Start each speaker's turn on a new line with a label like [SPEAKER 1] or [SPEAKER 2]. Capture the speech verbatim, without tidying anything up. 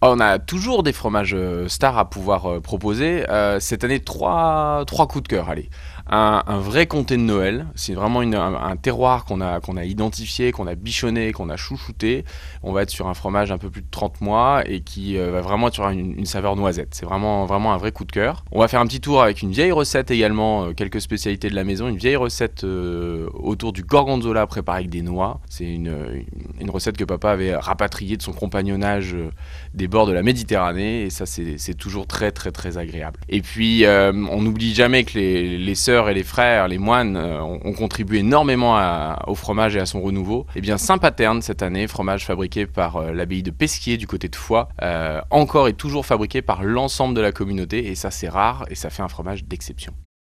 [SPEAKER 1] Oh, on a toujours des fromages euh, stars à pouvoir euh, proposer. Euh, cette année, trois, trois coups de cœur. Allez, un, un vrai comté de Noël. C'est vraiment une- un, un terroir qu'on a, qu'on a identifié, qu'on a bichonné, qu'on a chouchouté. On va être sur un fromage un peu plus de trente mois et qui euh, va vraiment être sur une, une saveur noisette. C'est vraiment, vraiment un vrai coup de cœur. On va faire un petit tour avec une vieille recette également, euh, quelques spécialités de la maison. Une vieille recette euh, autour du gorgonzola préparé avec des noix. C'est une, une, une recette que papa avait rapatriée de son compagnonnage euh, des bords de la Méditerranée, et ça c'est, c'est toujours très très très agréable. Et puis euh, on n'oublie jamais que les, les sœurs et les frères, les moines euh, ont, ont contribué énormément à, au fromage et à son renouveau. Et bien Saint-Paterne cette année, fromage fabriqué par euh, l'abbaye de Pesquier du côté de Foix, euh, encore et toujours fabriqué par l'ensemble de la communauté, et ça c'est rare et ça fait un fromage d'exception.